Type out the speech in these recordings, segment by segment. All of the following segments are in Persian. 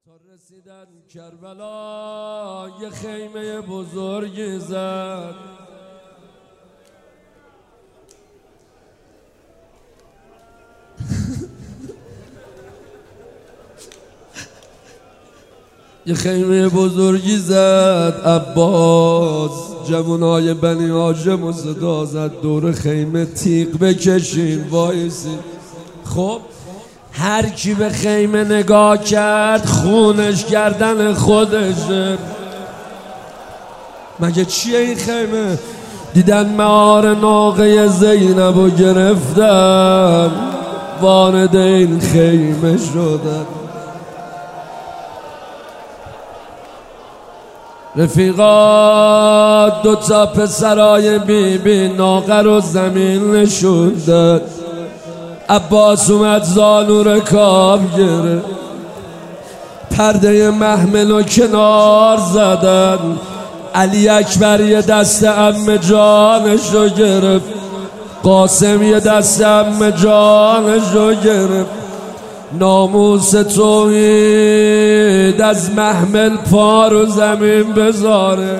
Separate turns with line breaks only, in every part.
تا رسیدن کربلا یه خیمه بزرگی زد. یه خیمه بزرگی زد عباس، جوانای بنی هاشم و صدا زد دور خیمه تیغ بکشین وایسی. خب هر کی به خیمه نگاه کرد خونش گردن خودشه. مگه چیه این خیمه؟ دیدن مهار ناقه زینب و گرفتن وارد این خیمه شدن. رفیقا دوتا پسرای بیبی ناقه رو زمین نشوندن. عباس اومد زانو رکاب گرفت، پرده محمل و کنار زدن. علی اکبر یه دست عمه جانش رو گرفت، قاسم یه دست عمه جانش رو گرفت. ناموس توحید از محمل پا رو زمین بذاره.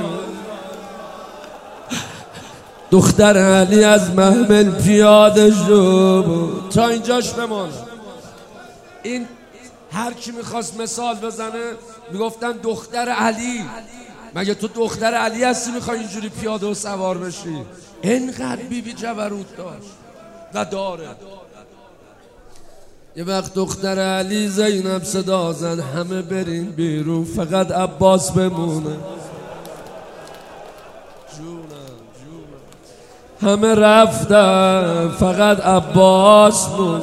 دختر علی از محمل پیاده شد. تا اینجاش بمان. این هر کی میخواست مثال بزنه میگفتن دختر علی. مگه تو دختر علی هستی میخوای اینجوری پیاده و سوار بشی؟ اینقدر بیبی جبروت داشت و داره. یه وقت دختر علی زینب صدا زد همه برین بیرون فقط عباس بمونه. همه رفتن فقط عباس موند.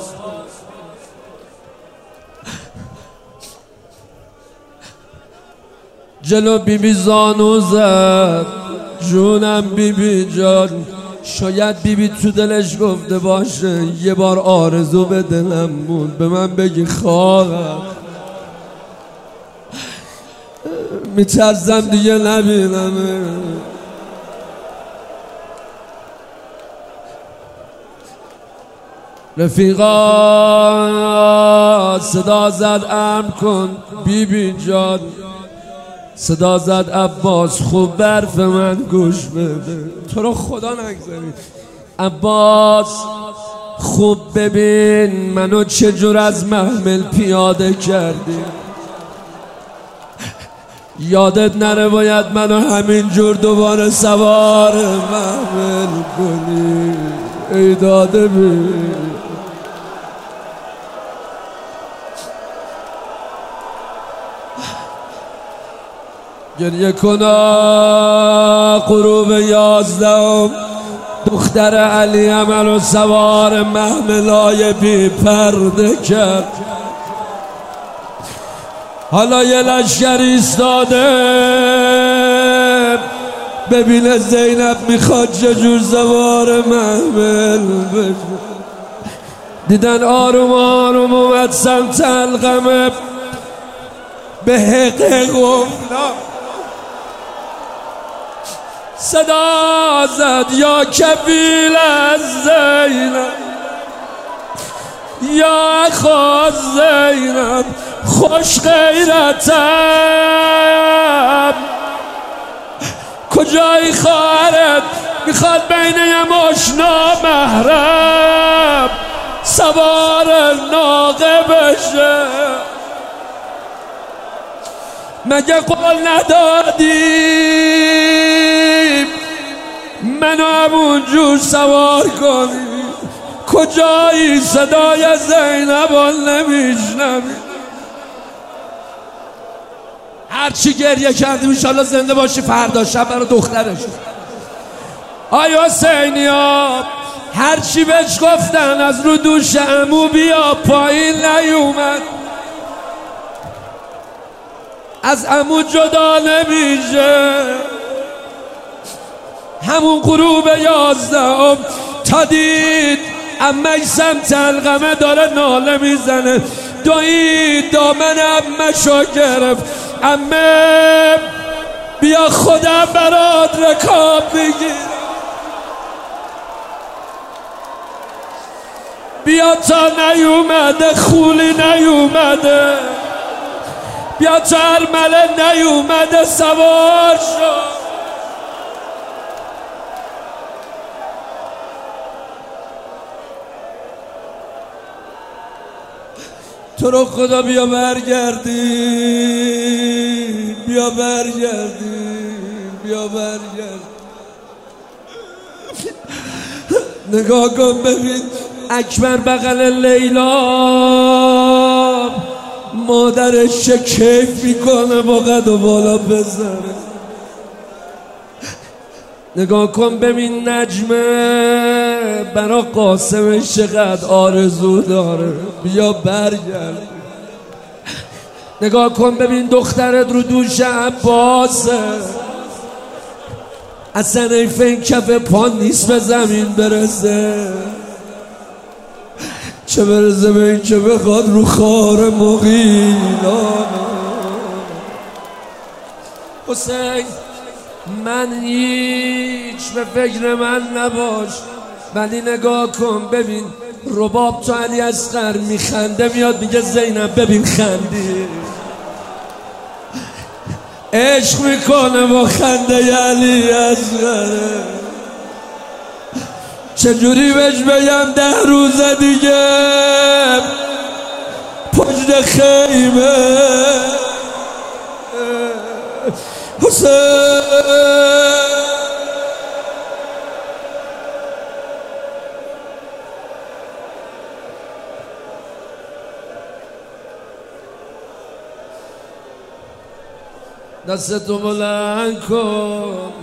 جلو بیبی زانو زد جونم بیبی جان. شاید بیبی تو دلش گفته باشه یه بار آرزو به دلم موند به من بگی خواهم. میترسم دیگه نبینم. رفیقا صدا زد امر کن بیبی جان. صدا زد عباس خوب برف من گوش بده. تو رو خدا نگذاری عباس خوب ببین منو چجور از محمل پیاده کردی. یادت نره باید منو همینجور دوباره سوار محمل کنی. ای داده بی گریه کنا غروب 11 دختر علی عمل و سوار محملای بی پرده کرد. حالا یه لشکر ایستاده ببینه زینب میخواد چجور سوار محمل بشه. دیدن آروم آروم اومد سمت القمه به حقق افتاد. صدا زد یا کفیل از زینب یا خواست زینب خوش غیرتم. کجایی خواهرت میخواد بین یه مشنا محرم سوار ناقه بشه. مگه قول ندادیم منو همونجور سوار کنی؟ کجایی صدای زینب نمیشنوی؟ هرچی گریه کردیم انشالله زنده باشی فردا شب برای دخترش. آی حسینی ها هرچی بهش گفتن از رو دوش عمو بیا پایین نیومد. از عمو جدا نمیشه. همون غروب 11 تا دید عمه سمت القمه داره ناله میزنه. دوید دامن عمه شو گرفت. عمه بیا خودم برات رکاب میگیر. بیا تا نیومده خولی نیومده. بیا تو ارمله نیومده سوار شد. تو رو خدا بیا برگردی، بیا برگردی، بیا برگردی. نگاه کن ببین اکبر بغل لیلا مادرش چه کیف میکنه با قد و بالا بزنه. نگاه کن ببین نجمه برا قاسمش چقدر آرزو داره، بیا برگرد. نگاه کن ببین دخترت رو دوش عباسه، اصلا ایف این کف پا نیست به زمین برسه، چه برسه به این که بخواد رو خار مغیلانه. حسین من هیچ به فکر من نباش، ولی نگاه کن ببین رباب تو علی اصغر میخنده میاد میگه زینب ببین خندی، عشق میکنه با خنده علی اصغره. چجوری بهش بگم 10 روز دیگه پشت خیمه حسین دستتو بلند کن،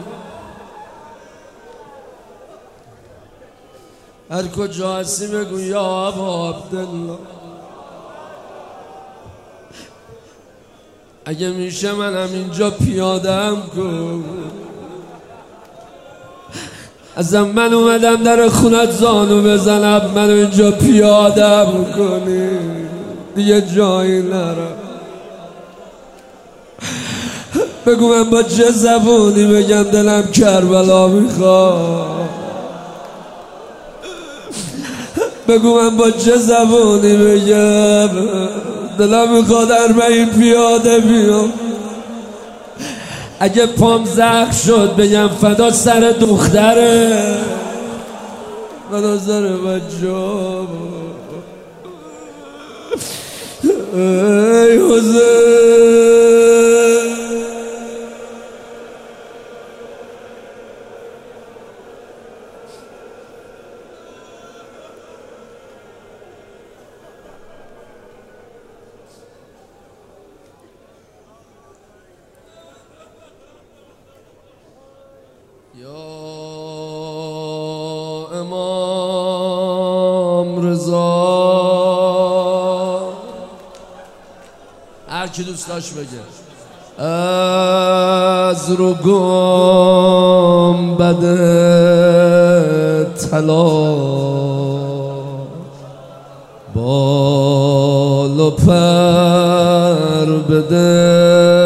هر کجا هستی بگو یا ابا عبدالله. اگه میشه من همینجا پیادم کن، ازم من اومدم در خونت زانو بزنم، منو اینجا پیادم کنی دیگه جایی نرم. بگو من با چه زبونی بگم دلم کربلا میخواد، بگو من با چه زبونی بگم دلم میخواد 40 پیاده بیام. اگه پام زخم شد بگم فدا سر دختره، فدا سر بچه‌ها. ای حسین یا امام رضا، هر کی دوست داشت بگه، از رو گنبد طلا بال و پر بده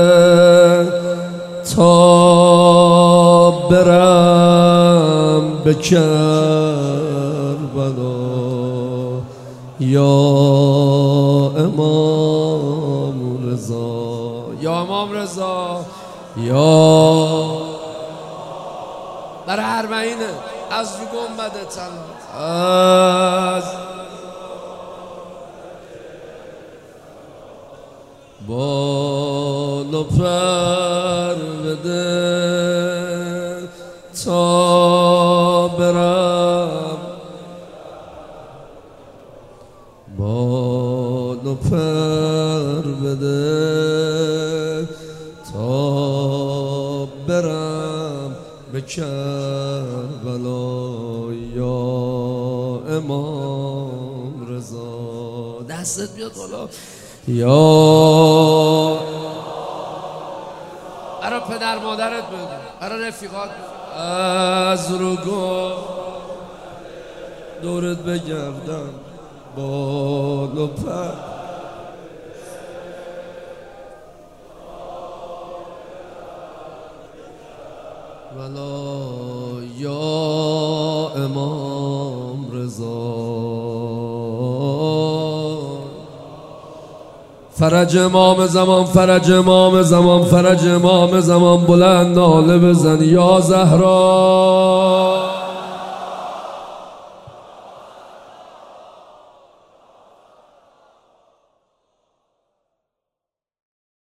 تا برم به کربلا. یا امام رضا، یا امام رضا، یا برای اربعینه از رو گنبد طلا، از بال و پر بده تا برم، بال و پر بده تا برم به کربلا. یا امام رضا، دستت بیاد بالا. یا برای پدر مادرت بگو، برای رفیقات بگو، از رو دورت بگردم بال و پر ولا. یا امام رضا فرج امام زمان، فرج امام زمان، فرج امام زمان، بلند ناله بزن یا زهرا.